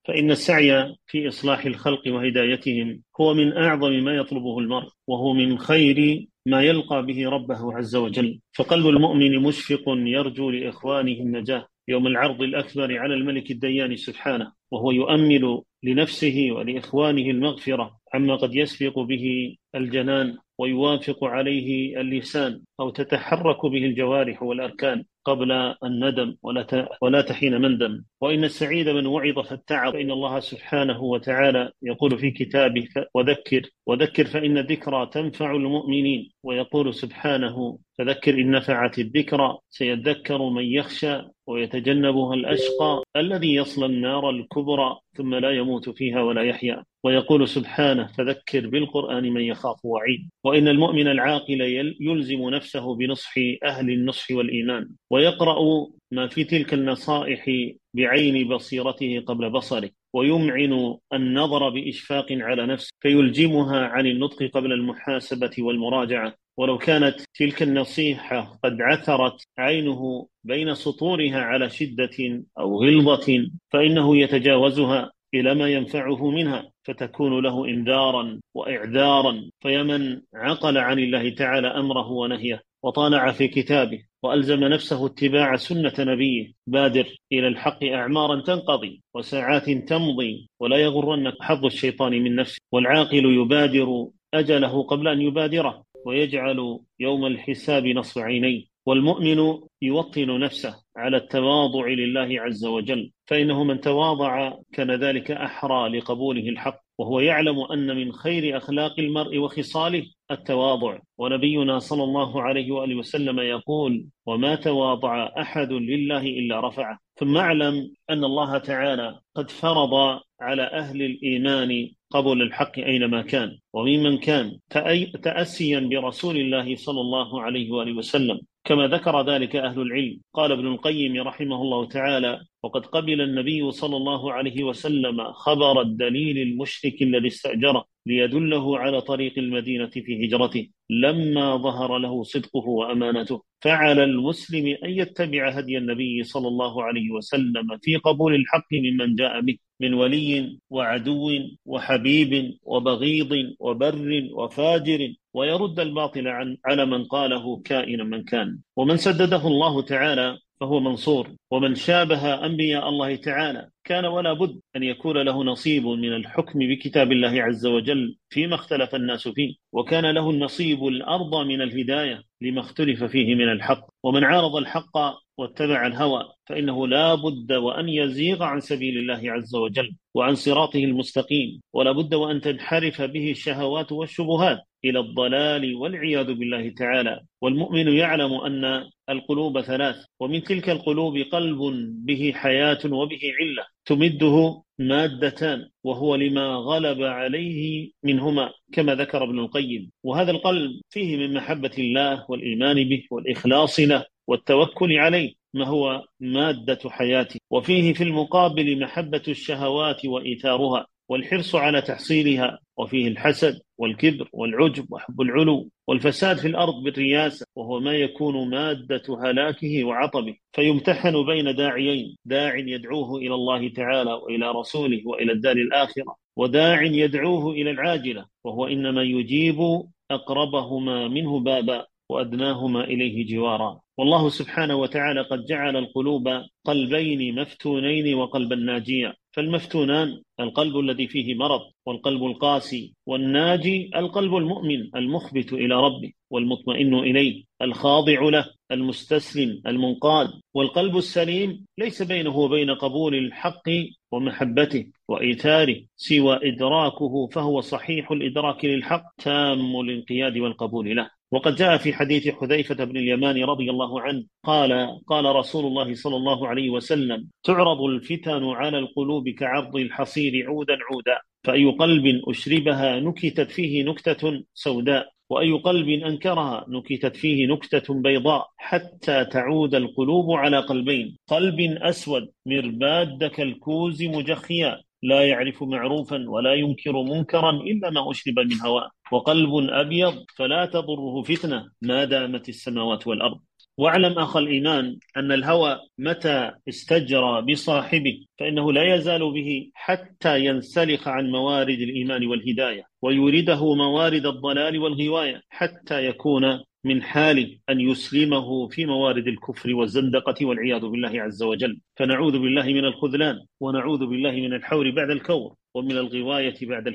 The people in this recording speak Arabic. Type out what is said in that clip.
فإن السعي في إصلاح الخلق وهدايتهم هو من أعظم ما يطلبه المرء، وهو من خير ما يلقى به ربه عز وجل. فقلب المؤمن مشفق يرجو لإخوانه النجاة يوم العرض الأكبر على الملك الديان سبحانه، وهو يؤمل لنفسه ولإخوانه المغفرة عما قد يسبق به الجنان ويوافق عليه اللسان أو تتحرك به الجوارح والأركان قبل الندم ولا تحين مندم. وإن السعيد من وعظ فاتعظ، فإن الله سبحانه وتعالى يقول في كتابه: وذكر فإن الذكرى تنفع المؤمنين. ويقول سبحانه: فذكر إن نفعت الذكرى سيذكر من يخشى ويتجنبها الأشقى الذي يصلى النار الكبرى ثم لا يموت فيها ولا يحيا. ويقول سبحانه: فذكر بالقرآن من يخاف وعيد. وإن المؤمن العاقل يلزم نفسه بنصح أهل النصح والإيمان، ويقرأ ما في تلك النصائح بعين بصيرته قبل بصره، ويمعن النظر بإشفاق على نفسه فيلجمها عن النطق قبل المحاسبة والمراجعة. ولو كانت تلك النصيحة قد عثرت عينه بين سطورها على شدة أو غلظة فإنه يتجاوزها إلى ما ينفعه منها، فتكون له إنذارا وإعذارا. فيمن عقل عن الله تعالى أمره ونهيه وطالع في كتابه وألزم نفسه اتباع سنة نبيه، بادر إلى الحق أعمارا تنقضي وساعات تمضي، ولا يغرنك حظ الشيطان من نفسه. والعاقل يبادر أجله قبل أن يبادره، ويجعل يوم الحساب نصب عينيه. والمؤمن يوطن نفسه على التواضع لله عز وجل، فإنه من تواضع كان ذلك أحرى لقبوله الحق، وهو يعلم أن من خير أخلاق المرء وخصاله التواضع. ونبينا صلى الله عليه وآله وسلم يقول: وما تواضع أحد لله إلا رفعه. ثم اعلم أن الله تعالى قد فرض على أهل الإيمان قبول الحق أينما كان وممن كان، تأسيا برسول الله صلى الله عليه وآله وسلم، كما ذكر ذلك أهل العلم. قال ابن القيم رحمه الله تعالى: وقد قبل النبي صلى الله عليه وسلم خبر الدليل المشرك الذي استأجره ليدله على طريق المدينة في هجرته لما ظهر له صدقه وأمانته. فعلى المسلم أن يتبع هدي النبي صلى الله عليه وسلم في قبول الحق ممن جاء به من ولي وعدو وحبيب وبغيض وبر وفاجر، ويرد الباطل على من قاله كائنا من كان. ومن سدده الله تعالى فهو منصور، ومن شابه أنبياء الله تعالى كان ولا بد أن يكون له نصيب من الحكم بكتاب الله عز وجل فيما اختلف الناس فيه، وكان له النصيب الأرضى من الهداية لما اختلف فيه من الحق. ومن عارض الحق واتبع الهوى فإنه لا بد وأن يزيغ عن سبيل الله عز وجل وعن صراطه المستقيم، ولا بد وأن تنحرف به الشهوات والشبهات إلى الضلال والعياذ بالله تعالى. والمؤمن يعلم أن القلوب ثلاث، ومن تلك القلوب قلب به حياة وبه علة تمده مادتان، وهو لما غلب عليه منهما كما ذكر ابن القيم. وهذا القلب فيه من محبة الله والإيمان به والإخلاص له والتوكل عليه ما هو مادة حياته، وفيه في المقابل محبة الشهوات وإيثارها والحرص على تحصيلها، وفيه الحسد والكبر والعجب وحب العلو والفساد في الأرض بالرياسة، وهو ما يكون مادة هلاكه وعطبه. فيمتحن بين داعيين: داع يدعوه إلى الله تعالى وإلى رسوله وإلى الدار الآخرة، وداع يدعوه إلى العاجلة، وهو إنما يجيب أقربهما منه بابا وأدناهما إليه جوارا. والله سبحانه وتعالى قد جعل القلوب قلبين مفتونين وقلبا ناجيا. فالمفتونان القلب الذي فيه مرض والقلب القاسي، والناجي القلب المؤمن المخبت إلى ربه والمطمئن إليه الخاضع له المستسلم المنقاد. والقلب السليم ليس بينه وبين قبول الحق ومحبته وإيثاره سوى إدراكه، فهو صحيح الإدراك للحق تام الانقياد والقبول له. وقد جاء في حديث حذيفة بن اليمان رضي الله عنه قال رسول الله صلى الله عليه وسلم: تعرض الفتن على القلوب كعرض الحصير عودا عودا، فأي قلب أشربها نكتت فيه نكتة سوداء، وأي قلب أنكرها نكتت فيه نكتة بيضاء، حتى تعود القلوب على قلبين: قلب أسود مرباد كالكوز مجخيا لا يعرف معروفا ولا ينكر منكرا إلا ما أشرب من هواه، وقلب أبيض فلا تضره فتنة ما دامت السماوات والأرض. واعلم أخ الإيمان أن الهوى متى استجرى بصاحبه فإنه لا يزال به حتى ينسلخ عن موارد الإيمان والهداية، ويورده موارد الضلال والغواية، حتى يكون من حال أن يسلمه في موارد الكفر والزندقة والعياذ بالله عز وجل. فنعوذ بالله من الخذلان، ونعوذ بالله من الحور بعد الكور، ومن الغواية بعد